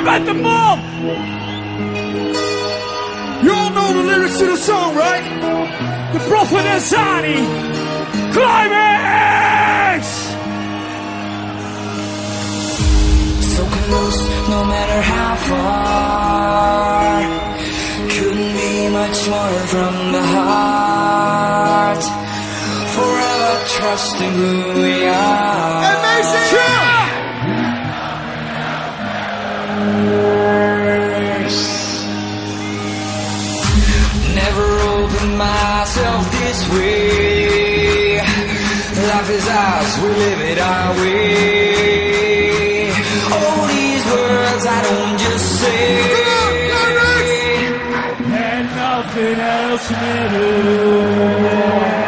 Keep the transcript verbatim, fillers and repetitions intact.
about the mob? You all know the lyrics to the song, right? The Prophet Azani, Climax! So close, no matter how far. Couldn't be much more from the heart. Forever trusting who we are. Amazing! Yeah! Never opened myself this way. Life is ours, we live it our way. All these words I don't just say. And nothing else matters.